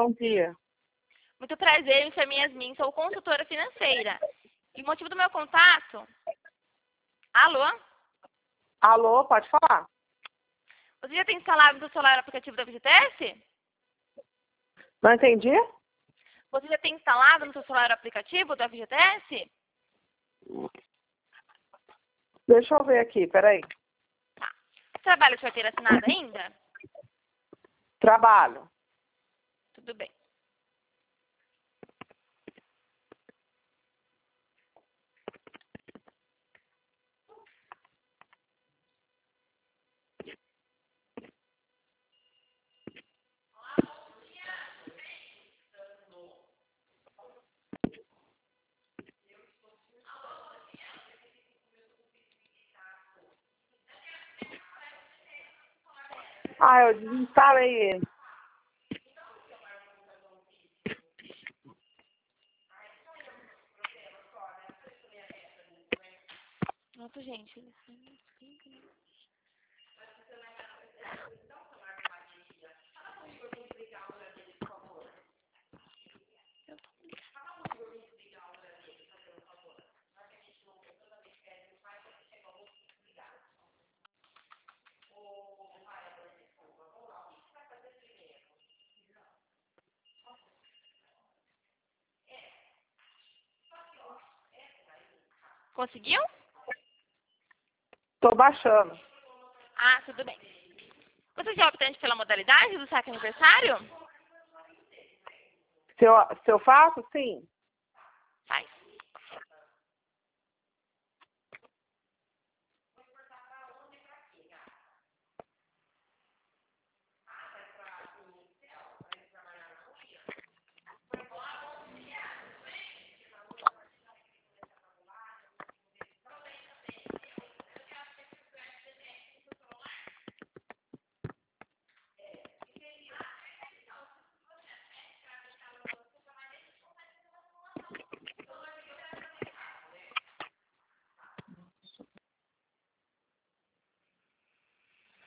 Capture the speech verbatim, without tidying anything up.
Bom dia. Muito prazer, me chamo Yasmin, sou consultora financeira. E o motivo do meu contato... Alô? Alô, pode falar. Você já tem instalado no seu celular o aplicativo da V G T S? Não entendi? Você já tem instalado no seu celular o aplicativo da V G T S? Deixa eu ver aqui, peraí. Tá. Trabalha de carteira assinada ainda? Trabalho. Tudo bem. Ah, eu desinstalei ele. Pronto, gente. Conseguiu? Tô baixando. Ah, tudo bem. Você já é optante pela modalidade do saque aniversário? Se eu, se eu faço, sim. Faz.